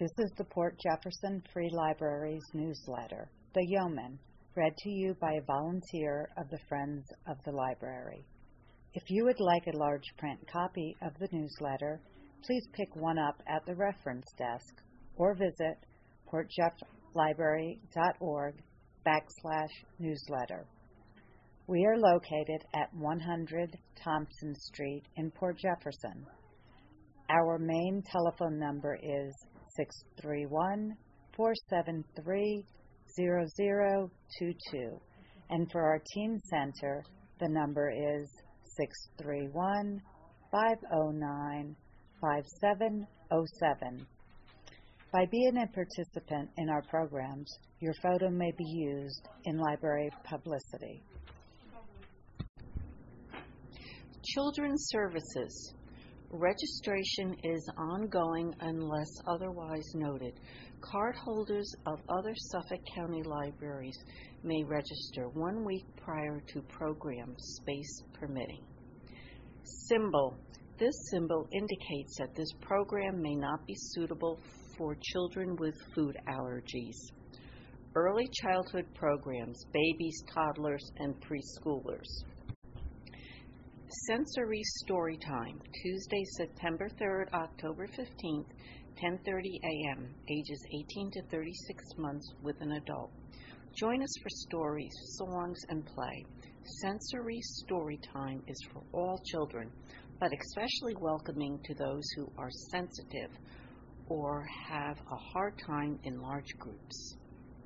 This is the Port Jefferson Free Library's newsletter, The Yeoman, read to you by a volunteer of the Friends of the Library. If you would like a large print copy of the newsletter, please pick one up at the reference desk or visit portjefflibrary.org/newsletter. We are located at 100 Thompson Street in Port Jefferson. Our main telephone number is 631-473-0022, and for our teen center, the number is 631-509-5707. By being a participant in our programs, your photo may be used in library publicity. Children's Services. Registration is ongoing unless otherwise noted. Cardholders of other Suffolk County libraries may register 1 week prior to program space permitting. Symbol. This symbol indicates that this program may not be suitable for children with food allergies. Early childhood programs, babies, toddlers, and preschoolers. Sensory Storytime, Tuesday, September 3rd, October 15th, 10:30 a.m., ages 18 to 36 months with an adult. Join us for stories, songs, and play. Sensory Storytime is for all children, but especially welcoming to those who are sensitive or have a hard time in large groups.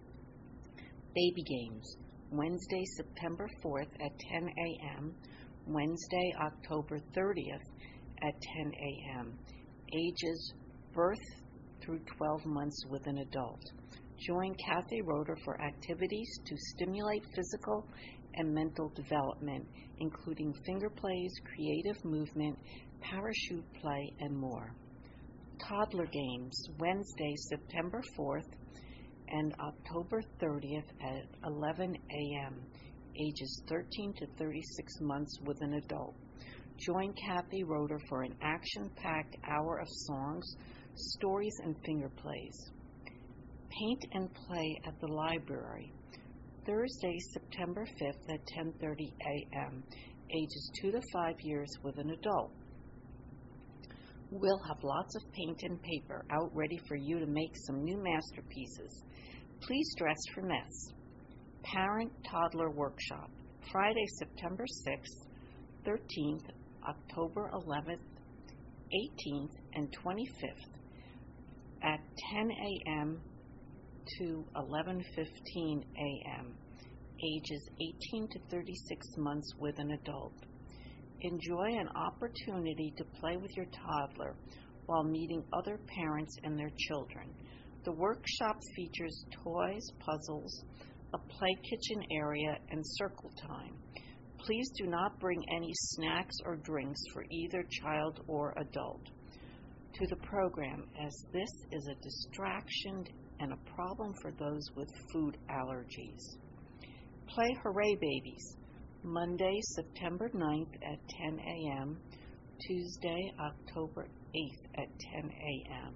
Baby Games, Wednesday, September 4th at 10 a.m., Wednesday, October 30th at 10 a.m., ages birth through 12 months with an adult. Join Kathy Roeder for activities to stimulate physical and mental development, including finger plays, creative movement, parachute play, and more. Toddler Games, Wednesday, September 4th and October 30th at 11 a.m., ages 13 to 36 months with an adult. Join Kathy Roeder for an action-packed hour of songs, stories, and finger plays. Paint and Play at the Library, Thursday, September 5th at 10:30 a.m., ages 2 to 5 years with an adult. We'll have lots of paint and paper out ready for you to make some new masterpieces. Please dress for mess. Parent-Toddler Workshop, Friday, September 6th, 13th, October 11th, 18th, and 25th at 10 a.m. to 11:15 a.m., ages 18 to 36 months with an adult. Enjoy an opportunity to play with your toddler while meeting other parents and their children. The workshop features toys, puzzles, a play kitchen area, and circle time. Please do not bring any snacks or drinks for either child or adult to the program, as this is a distraction and a problem for those with food allergies. Play Hooray Babies, Monday, September 9th at 10 a.m., Tuesday, October 8th at 10 a.m.,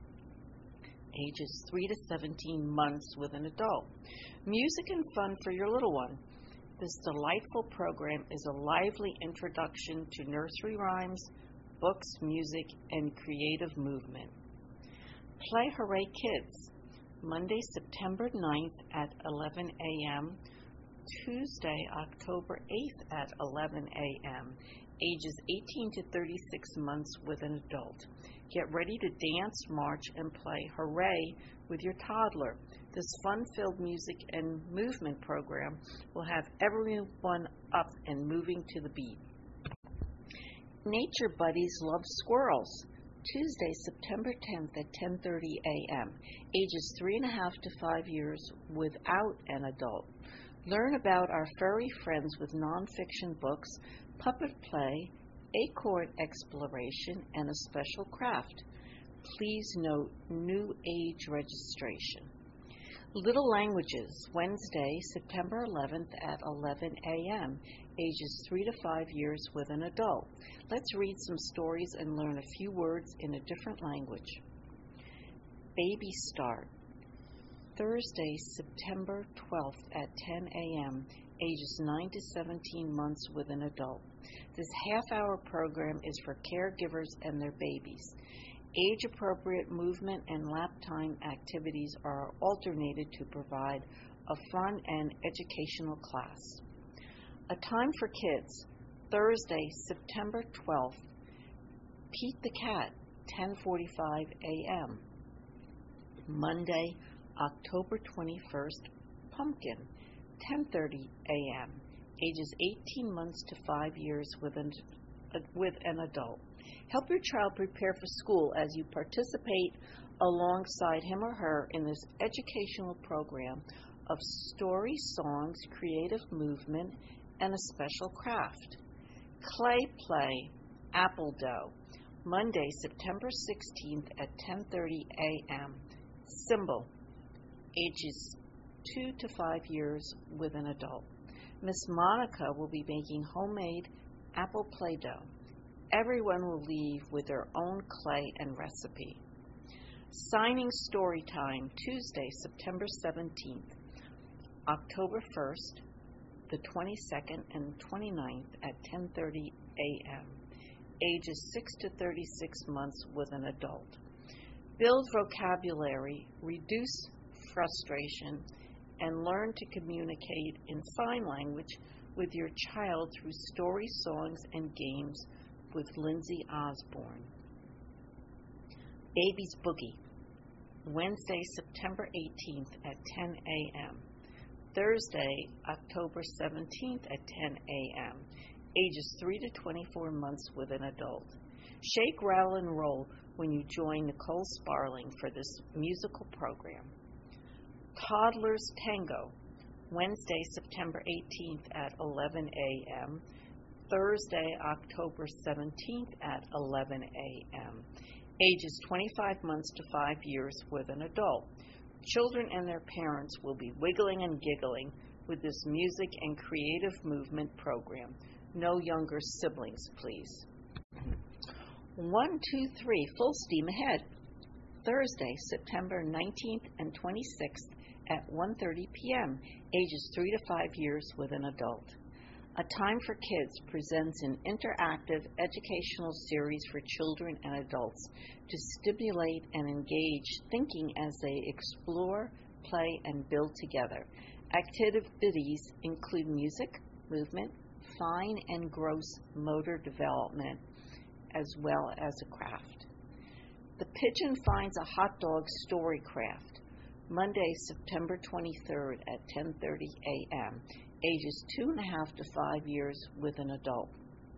ages 3 to 17 months with an adult. Music and fun for your little one. This delightful program is a lively introduction to nursery rhymes, books, music, and creative movement. Play Hooray Kids, Monday, September 9th at 11 a.m., Tuesday, October 8th at 11 a.m., ages 18 to 36 months with an adult. Get ready to dance, march, and play Hooray with your toddler. This fun-filled music and movement program will have everyone up and moving to the beat. Nature Buddies Love Squirrels, Tuesday, September 10th at 10:30 a.m., ages 3.5 to 5 years without an adult. Learn about our furry friends with nonfiction books, puppet play, acorn exploration, and a special craft. Please note new age registration. Little Languages, Wednesday, September 11th at 11 a.m., ages 3 to 5 years with an adult. Let's read some stories and learn a few words in a different language. Baby start. Thursday, September 12th at 10 a.m., ages 9 to 17 months with an adult. This half-hour program is for caregivers and their babies. Age-appropriate movement and lap time activities are alternated to provide a fun and educational class. A time for kids, Thursday, September 12th, Pete the Cat, 10:45 a.m. Monday, October 21st, Pumpkin, 10:30 a.m., ages 18 months to 5 years with an adult. Help your child prepare for school as you participate alongside him or her in this educational program of story, songs, creative movement, and a special craft. Clay play, apple dough, Monday, September 16th at 10:30 a.m. Symbol, ages 2 to 5 years with an adult. Miss Monica will be making homemade apple Play-Doh. Everyone will leave with their own clay and recipe. Signing story time, Tuesday, September 17th, October 1st, the 22nd and 29th at 10:30 a.m., ages 6 to 36 months with an adult. Build vocabulary, reduce frustration, and learn to communicate in sign language with your child through story, songs, and games with Lindsay Osborne. Baby's Boogie, Wednesday, September 18th at 10 a.m. Thursday, October 17th at 10 a.m., ages 3 to 24 months with an adult. Shake, rattle, and roll when you join Nicole Sparling for this musical program. Toddler's Tango, Wednesday, September 18th at 11 a.m., Thursday, October 17th at 11 a.m., ages 25 months to 5 years with an adult. Children and their parents will be wiggling and giggling with this music and creative movement program. No younger siblings, please. 1, 2, 3, full steam ahead. Thursday, September 19th and 26th at 1:30 p.m., ages 3 to 5 years with an adult. A Time for Kids presents an interactive educational series for children and adults to stimulate and engage thinking as they explore, play, and build together. Activities include music, movement, fine and gross motor development, as well as a craft. The Pigeon finds a hot dog story craft, Monday, September 23rd at 10:30 a.m., ages 2.5 to 5 years with an adult.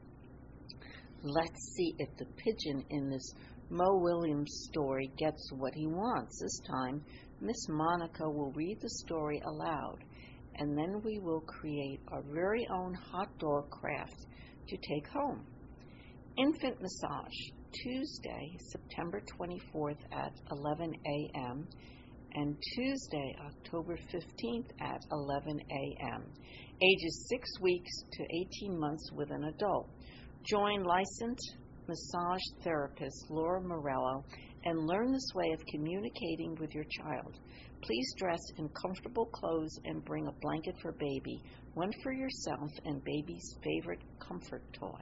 Let's see if the pigeon in this Mo Williams story gets what he wants. This time, Miss Monica will read the story aloud, and then we will create our very own hot dog craft to take home. Infant Massage, Tuesday, September 24th at 11 a.m., and Tuesday, October 15th at 11 a.m., ages 6 weeks to 18 months with an adult. Join licensed massage therapist Laura Morello and learn this way of communicating with your child. Please dress in comfortable clothes and bring a blanket for baby, one for yourself and baby's favorite comfort toy.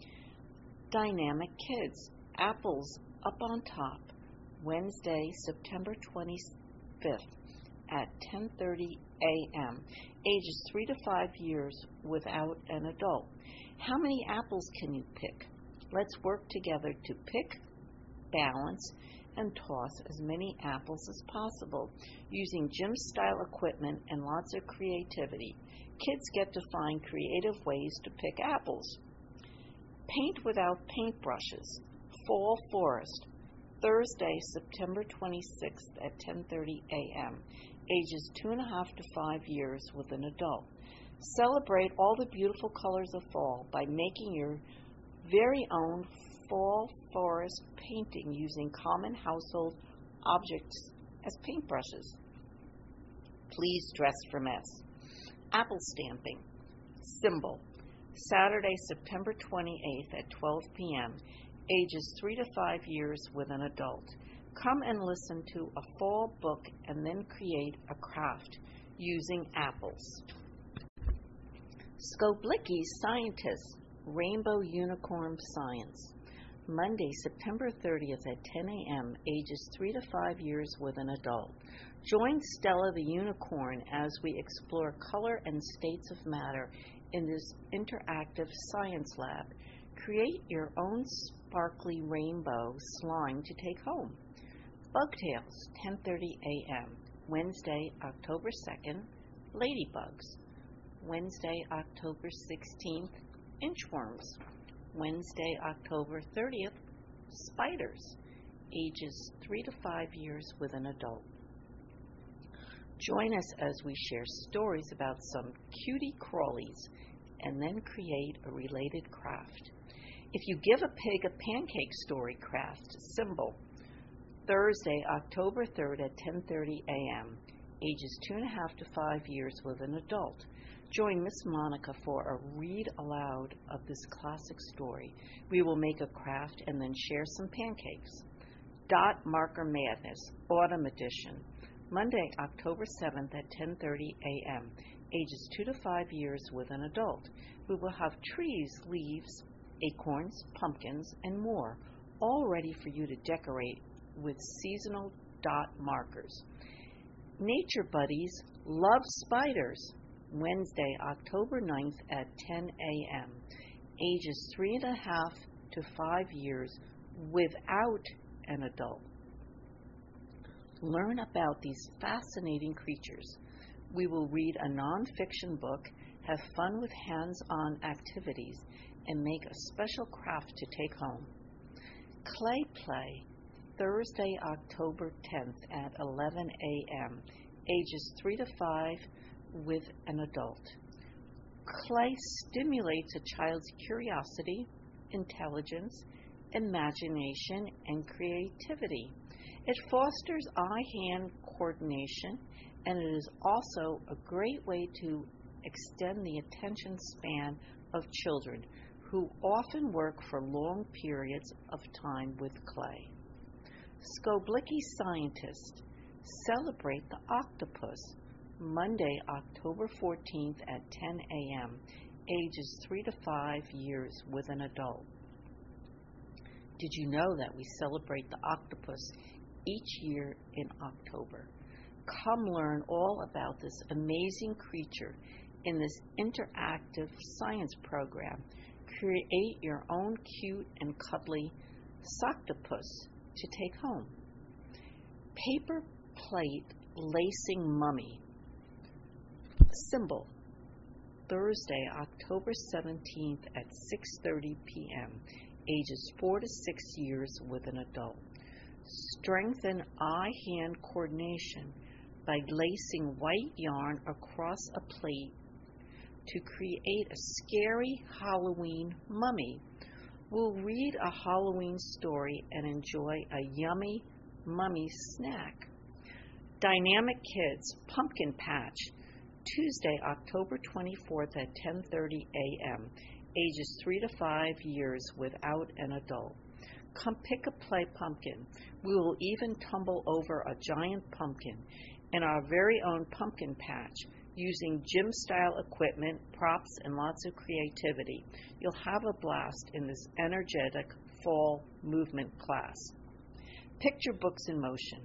Dynamic Kids, Apples Up on Top, Wednesday, September 25th at 10:30 a.m., ages 3 to 5 years without an adult. How many apples can you pick? Let's work together to pick, balance, and toss as many apples as possible using gym-style equipment and lots of creativity. Kids get to find creative ways to pick apples. Paint without paintbrushes, Fall Forest, Thursday, September 26th at 10:30 a.m., ages 2.5 to 5 years with an adult. Celebrate all the beautiful colors of fall by making your very own fall forest painting using common household objects as paintbrushes. Please dress for mess. Apple stamping, Symbol, Saturday, September 28th at 12 p.m., ages 3 to 5 years with an adult. Come and listen to a fall book and then create a craft using apples. Skoblicki Scientists, Rainbow Unicorn Science. Monday, September 30th at 10 a.m., ages 3 to 5 years with an adult. Join Stella the Unicorn as we explore color and states of matter in this interactive science lab. Create your own sparkly rainbow slime to take home. Bugtails, 10:30 a.m., Wednesday, October 2nd, Ladybugs. Wednesday, October 16th, Inchworms. Wednesday, October 30th, Spiders, ages 3 to 5 years with an adult. Join us as we share stories about some cutie crawlies and then create a related craft. If you give a pig a pancake story craft, symbol. Thursday, October 3rd at 10:30 a.m., ages 2.5 to 5 years with an adult. Join Miss Monica for a read aloud of this classic story. We will make a craft and then share some pancakes. Dot Marker Madness, Autumn Edition. Monday, October 7th at 10:30 a.m., ages 2 to 5 years with an adult. We will have trees, leaves, acorns, pumpkins, and more, all ready for you to decorate with seasonal dot markers. Nature Buddies Love Spiders. Wednesday, October 9th at 10 a.m., ages 3.5 to 5 years without an adult. Learn about these fascinating creatures. We will read a nonfiction book, have fun with hands-on activities, and make a special craft to take home. Clay Play, Thursday, October 10th at 11 a.m., ages 3 to 5 with an adult. Clay stimulates a child's curiosity, intelligence, imagination, and creativity. It fosters eye-hand coordination, and it is also a great way to extend the attention span of children who often work for long periods of time with clay. Skoblicki Scientists celebrate the octopus. Monday, October 14th at 10 a.m., ages 3 to 5 years with an adult. Did you know that we celebrate the octopus each year in October? Come learn all about this amazing creature in this interactive science program. Create your own cute and cuddly soctopus to take home. Paper plate lacing mummy. Symbol. Thursday, October 17th at 6:30 p.m., ages 4 to 6 years with an adult. Strengthen eye-hand coordination by lacing white yarn across a plate to create a scary Halloween mummy. We'll read a Halloween story and enjoy a yummy mummy snack. Dynamic Kids Pumpkin Patch, Tuesday, October 24th at 10:30 a.m., ages 3 to 5 years without an adult. Come pick a play pumpkin. We will even tumble over a giant pumpkin in our very own pumpkin patch using gym-style equipment, props, and lots of creativity. You'll have a blast in this energetic fall movement class. Picture Books in Motion.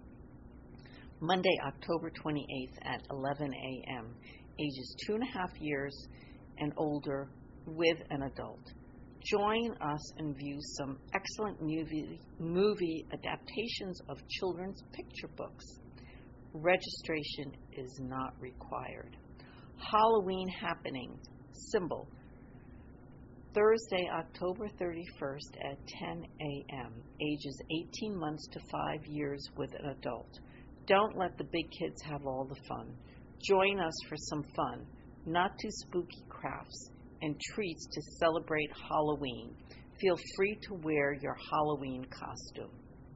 Monday, October 28th at 11 a.m., ages 2.5 years and older with an adult. Join us and view some excellent movie adaptations of children's picture books. Registration is not required. Halloween Happening, symbol. Thursday, October 31st at 10 a.m., ages 18 months to 5 years with an adult. Don't let the big kids have all the fun. Join us for some fun, not too spooky crafts, and treats to celebrate Halloween. Feel free to wear your Halloween costume.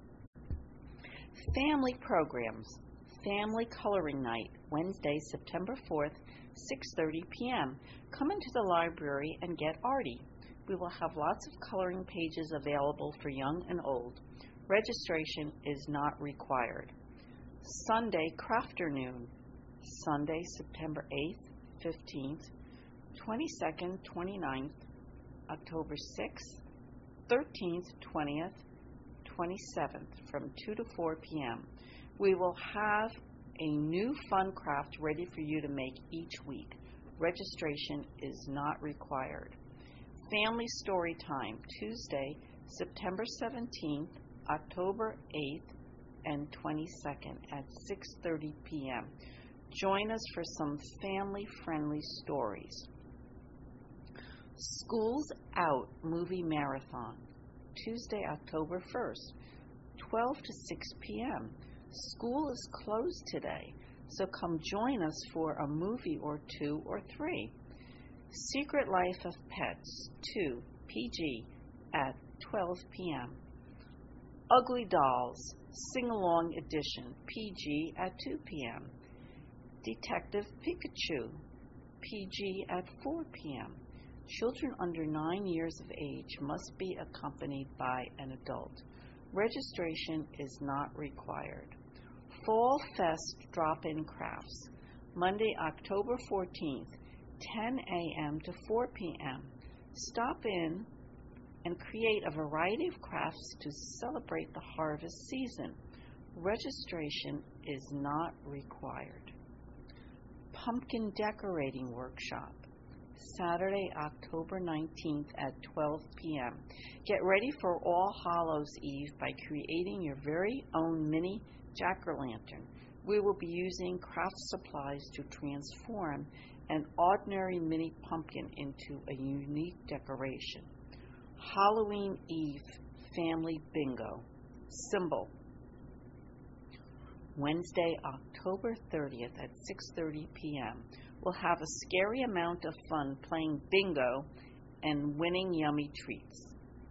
Family programs. Family Coloring Night, Wednesday, September 4th, 6:30 p.m. Come into the library and get arty. We will have lots of coloring pages available for young and old. Registration is not required. Sunday Crafternoon, Sunday, September 8th, 15th, 22nd, 29th, October 6th, 13th, 20th, 27th, from 2 to 4 p.m. We will have a new fun craft ready for you to make each week. Registration is not required. Family Story Time, Tuesday, September 17th, October 8th, and 22nd at 6:30 p.m. Join us for some family-friendly stories. School's Out Movie Marathon, Tuesday, October 1st, 12 to 6 p.m. School is closed today, so come join us for a movie or 2 or 3. Secret Life of Pets 2, PG, at 12 p.m. Ugly Dolls Sing-Along Edition, PG, at 2 p.m. Detective Pikachu, PG, at 4 p.m. Children under 9 years of age must be accompanied by an adult. Registration is not required. Fall Fest Drop-In Crafts, Monday, October 14th, 10 a.m. to 4 p.m. Stop in and create a variety of crafts to celebrate the harvest season. Registration is not required. Pumpkin Decorating Workshop, Saturday, October 19th at 12 p.m. Get ready for All Hallows Eve by creating your very own mini jack-o'-lantern. We will be using craft supplies to transform an ordinary mini pumpkin into a unique decoration. Halloween Eve Family Bingo, Symbol, Wednesday, October 30th at 6:30 p.m. We'll have a scary amount of fun playing bingo and winning yummy treats.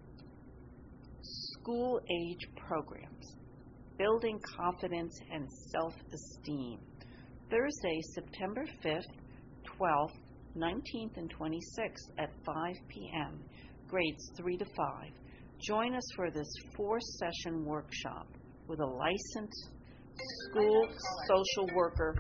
School age programs, Building Confidence and Self-Esteem, Thursday, September 5th, 12th, 19th, and 26th at 5 p.m., grades 3 to 5. Join us for this 4-session workshop with a licensed school social worker.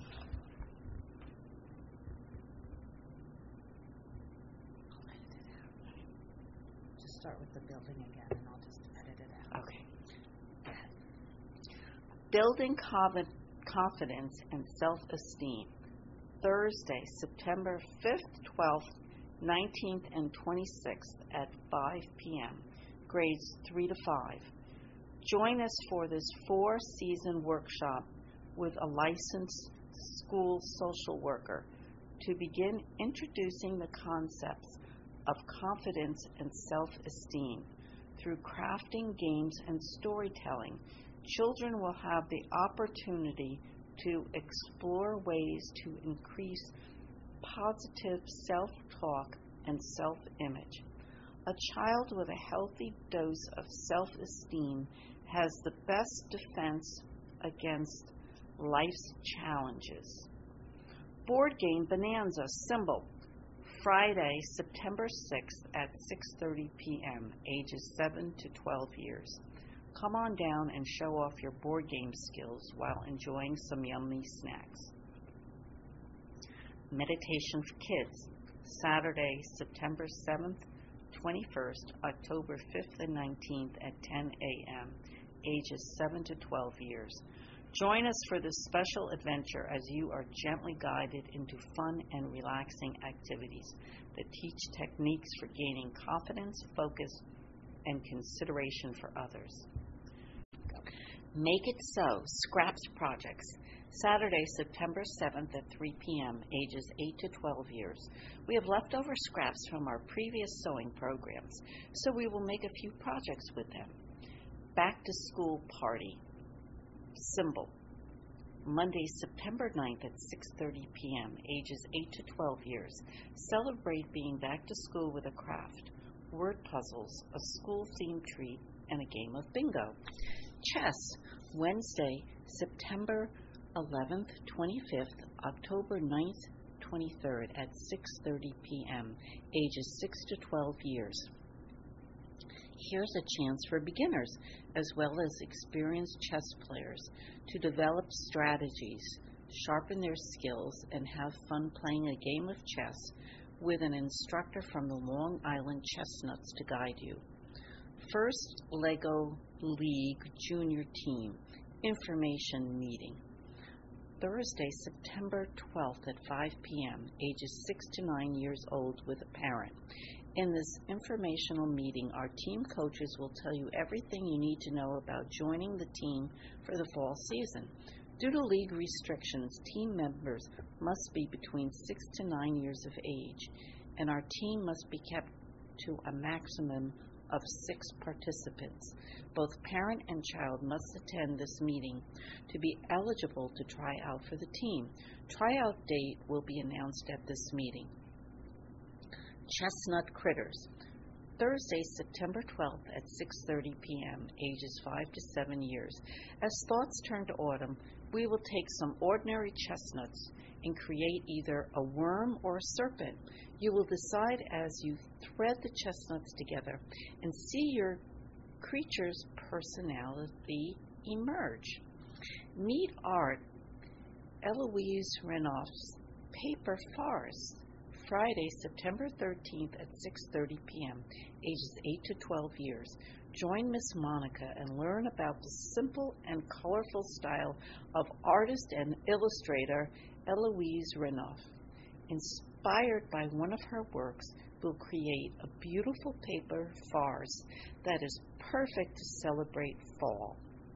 Just start with the building again, and I'll just edit it out. Okay. Building Confidence and Self-Esteem, Thursday, September 5th, 12th, 19th, and 26th at 5 p.m., grades 3 to 5. Join us for this 4-season workshop with a licensed school social worker to begin introducing the concepts of confidence and self-esteem. Through crafting, games, and storytelling, children will have the opportunity to explore ways to increase positive self-talk and self-image. A child with a healthy dose of self-esteem has the best defense against life's challenges. Board Game Bonanza, Symbol, Friday, September 6th at 6:30 p.m., ages 7 to 12 years. Come on down and show off your board game skills while enjoying some yummy snacks. Meditation for Kids, Saturday, September 7th, 21st, October 5th and 19th at 10 a.m., ages 7 to 12 years. Join us for this special adventure as you are gently guided into fun and relaxing activities that teach techniques for gaining confidence, focus, and consideration for others. Make It So, Scraps Projects, Saturday, September 7th at 3 p.m., ages 8 to 12 years. We have leftover scraps from our previous sewing programs, so we will make a few projects with them. Back to School Party, Symbol, Monday, September 9th at 6:30 p.m., ages 8 to 12 years. Celebrate being back to school with a craft, word puzzles, a school-themed treat, and a game of bingo. Chess, Wednesday, September 11th, 25th, October 9th, 23rd at 6:30 p.m., ages 6 to 12 years. Here's a chance for beginners as well as experienced chess players to develop strategies, sharpen their skills, and have fun playing a game of chess with an instructor from the Long Island Chestnuts to guide you. First LEGO League Junior Team Information Meeting. Thursday, September 12th at 5 p.m., ages 6 to 9 years old with a parent. In this informational meeting, our team coaches will tell you everything you need to know about joining the team for the fall season. Due to league restrictions, team members must be between 6 to 9 years of age, and our team must be kept to a maximum of 6 participants. Both parent and child must attend this meeting to be eligible to try out for the team. Tryout date will be announced at this meeting. Chestnut Critters. Thursday, September 12th at 6:30 p.m., ages 5 to 7 years. As thoughts turn to autumn, we will take some ordinary chestnuts and create either a worm or a serpent. You will decide as you thread the chestnuts together and see your creature's personality emerge. Meet art, Eloise Renoff's Paper Forest. Friday, September 13th at 6:30 p.m., ages 8 to 12 years. Join Miss Monica and learn about the simple and colorful style of artist and illustrator Eloise Renoff. Inspired by one of her works, we'll create a beautiful paper farce that is perfect to celebrate fall.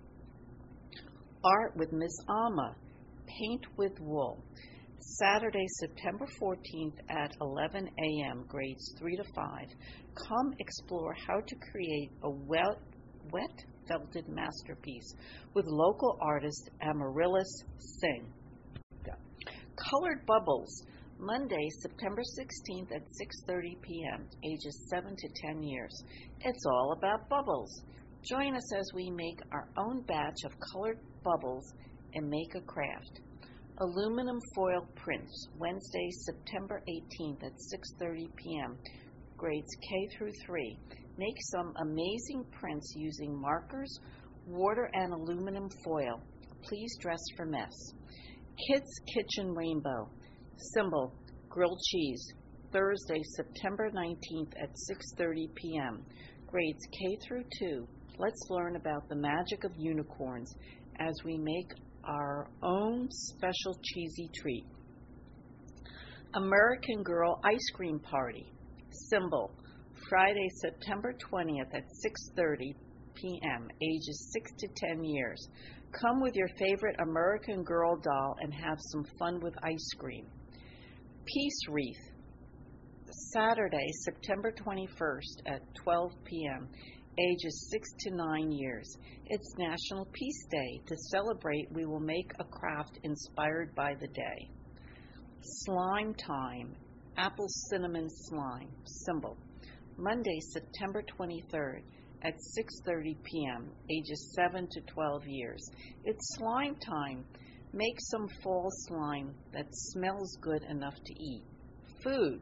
Art with Miss Alma, Paint with Wool. Saturday, September 14th at 11 a.m., grades 3 to 5. Come explore how to create a wet felted masterpiece with local artist Amaryllis Singh. Colored Bubbles. Monday, September 16th at 6:30 p.m., ages 7 to 10 years. It's all about bubbles. Join us as we make our own batch of colored bubbles and make a craft. Aluminum foil prints. Wednesday, September 18th at 6:30 p.m., grades K through 3. Make some amazing prints using markers, water, and aluminum foil. Please dress for mess. Kids Kitchen Rainbow. Symbol, grilled cheese. Thursday, September 19th at 6:30 p.m., grades K through 2. Let's learn about the magic of unicorns as we make our own special cheesy treat. American Girl Ice Cream Party. Symbol, Friday, September 20th at 6:30 p.m., ages 6 to 10 years. Come with your favorite American Girl doll and have some fun with ice cream. Peace Wreath. Saturday, September 21st at 12 p.m., ages 6 to 9 years. It's National Peace Day. To celebrate, we will make a craft inspired by the day. Slime Time. Apple Cinnamon Slime. Symbol, Monday, September 23rd at 6:30 p.m., ages 7 to 12 years. It's slime time. Make some fall slime that smells good enough to eat. Food.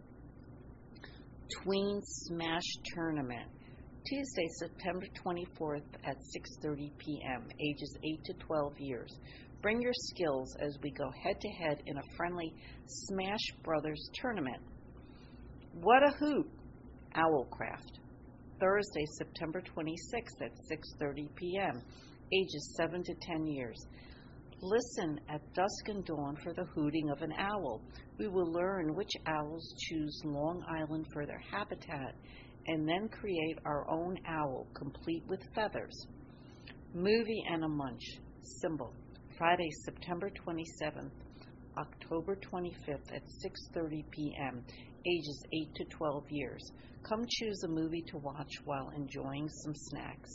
Tween Smash Tournament. Tuesday, September 24th at 6:30 p.m., ages 8 to 12 years. Bring your skills as we go head-to-head in a friendly Smash Brothers tournament. What a Hoot! Owlcraft. Thursday, September 26th at 6:30 p.m., ages 7 to 10 years. Listen at dusk and dawn for the hooting of an owl. We will learn which owls choose Long Island for their habitat and then create our own owl, complete with feathers. Movie and a Munch. Symbol, Friday, September 27th, October 25th at 6:30 p.m., ages 8 to 12 years. Come choose a movie to watch while enjoying some snacks.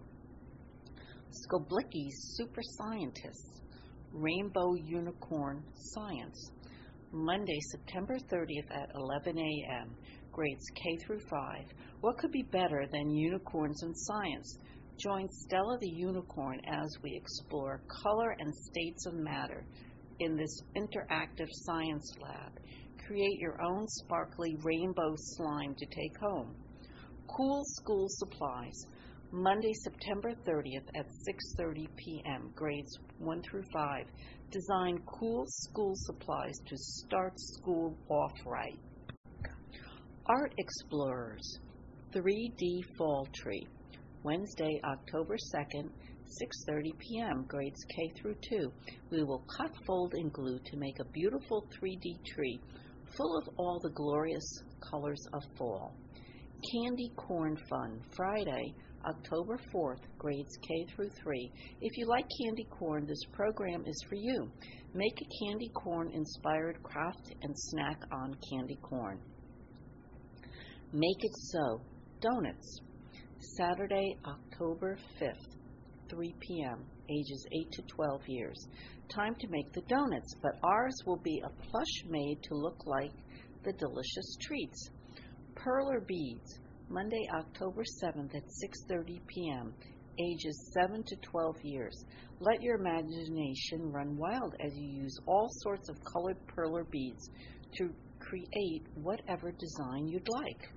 Skoblicki's Super Scientists. Rainbow Unicorn Science. Monday, September 30th at 11 a.m., grades K through 5. What could be better than unicorns in science? Join Stella the Unicorn as we explore color and states of matter in this interactive science lab. Create your own sparkly rainbow slime to take home. Cool School Supplies, Monday, September 30th at 6:30 p.m., grades 1 through 5. Design cool school supplies to start school off right. Art Explorers, 3D Fall Tree, Wednesday, October 2nd, 6:30 p.m., grades K through 2. We will cut, fold, and glue to make a beautiful 3D tree full of all the glorious colors of fall. Candy Corn Fun, Friday, October 4th, grades K through 3. If you like candy corn, this program is for you. Make a candy corn-inspired craft and snack on candy corn. Make It So, Donuts, Saturday, October 5th, 3 p.m., ages 8 to 12 years. Time to make the donuts, but ours will be a plush made to look like the delicious treats. Perler Beads, Monday, October 7th at 6:30 p.m., ages 7 to 12 years. Let your imagination run wild as you use all sorts of colored perler beads to create whatever design you'd like.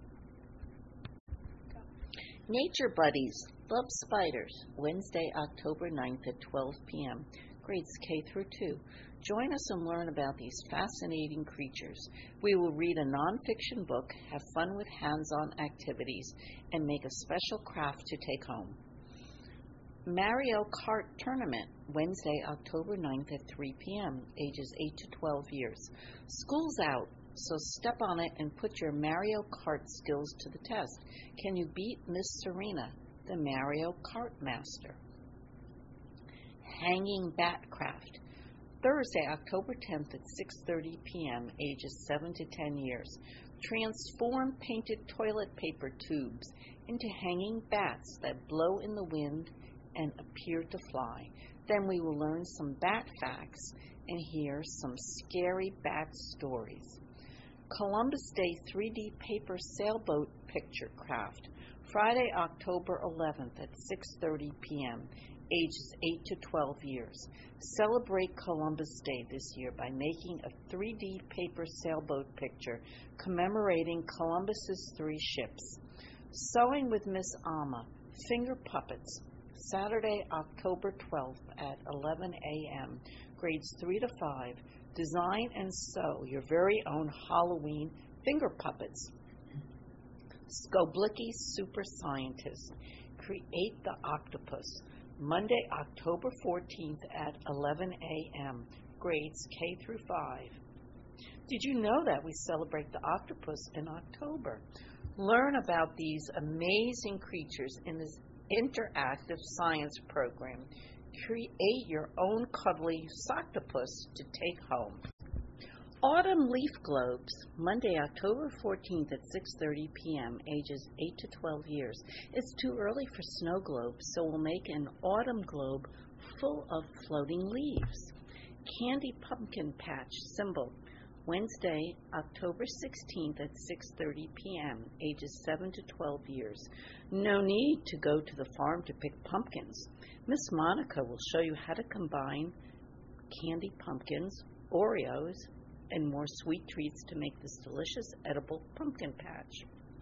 Nature Buddies, Love Spiders, Wednesday, October 9th at 12 p.m., grades K through 2. Join us and learn about these fascinating creatures. We will read a nonfiction book, have fun with hands-on activities, and make a special craft to take home. Mario Kart Tournament, Wednesday, October 9th at 3 p.m., ages 8 to 12 years. School's out, so step on it and put your Mario Kart skills to the test. Can you beat Miss Serena, the Mario Kart master? Hanging Bat Craft, Thursday, October 10th at 6:30 p.m., ages 7 to 10 years. Transform painted toilet paper tubes into hanging bats that blow in the wind and appear to fly. Then we will learn some bat facts and hear some scary bat stories. Columbus Day 3D Paper Sailboat Picture Craft, Friday, October 11th at 6:30 p.m., ages 8 to 12 years. Celebrate Columbus Day this year by making a 3D paper sailboat picture commemorating Columbus's 3 ships. Sewing with Miss Alma, Finger Puppets, Saturday, October 12th at 11 a.m., grades 3 to 5. Design and sew your very own Halloween finger puppets. Skoblicki Super Scientist, Create the Octopus, Monday, October 14th at 11 a.m., grades K through 5. Did you know that we celebrate the octopus in October? Learn about these amazing creatures in this interactive science program. Create your own cuddly octopus to take home. Autumn Leaf Globes, Monday, October 14th at 6:30 p.m., ages 8 to 12 years. It's too early for snow globes, so we'll make an autumn globe full of floating leaves. Candy Pumpkin Patch Symbol, Wednesday, October 16th at 6:30 p.m., ages 7 to 12 years. No need to go to the farm to pick pumpkins. Miss Monica will show you how to combine candy pumpkins, Oreos, and more sweet treats to make this delicious edible pumpkin patch.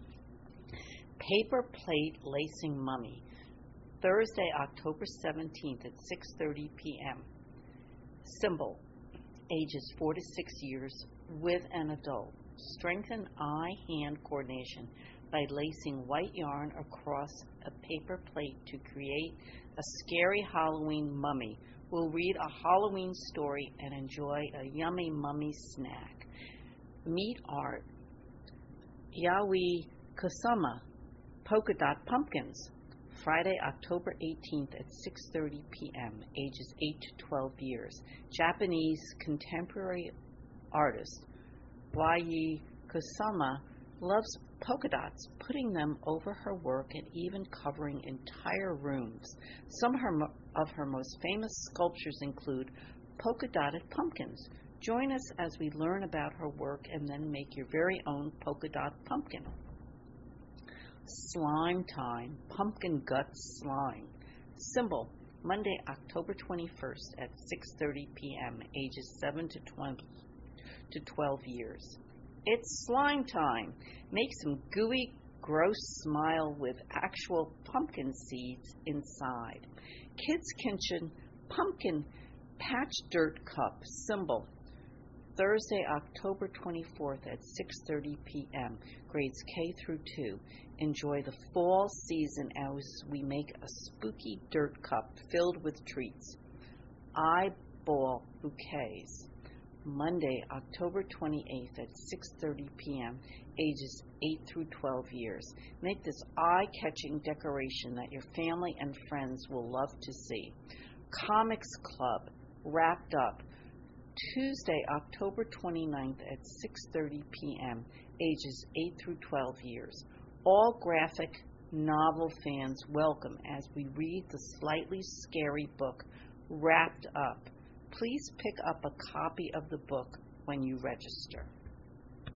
Paper Plate Lacing Mummy, Thursday, October 17th at 6:30 p.m. Symbol, ages 4 to 6 years with an adult. Strengthen eye-hand coordination by lacing white yarn across a paper plate to create a scary Halloween mummy. We'll read a Halloween story and enjoy a yummy mummy snack. Meat Art, Yaoi Kusama, Polka Dot Pumpkins, Friday, October 18th at 6:30 p.m., ages 8 to 12 years. Japanese contemporary artist Yaoi Kusama loves polka dots, putting them over her work and even covering entire rooms. Some of her most famous sculptures include polka dotted pumpkins. Join us as we learn about her work and then make your very own polka dot pumpkin. Slime Time, Pumpkin Gut Slime. Symbol, Monday, October 21st at 6:30 p.m., ages 7 to 12 years. It's slime time. Make some gooey gross smile with actual pumpkin seeds inside. Kids Kitchen Pumpkin Patch Dirt Cup symbol. Thursday, October 24th at 6:30 p.m. Grades K through 2. Enjoy the fall season as we make a spooky dirt cup filled with treats. Eyeball bouquets. Monday, October 28th at 6:30 p.m. Ages 8 through 12 years. Make this eye-catching decoration that your family and friends will love to see. Comics Club Wrapped Up. Tuesday, October 29th at 6:30 p.m. Ages 8 through 12 years. All graphic novel fans welcome as we read the slightly scary book Wrapped Up. Please pick up a copy of the book when you register.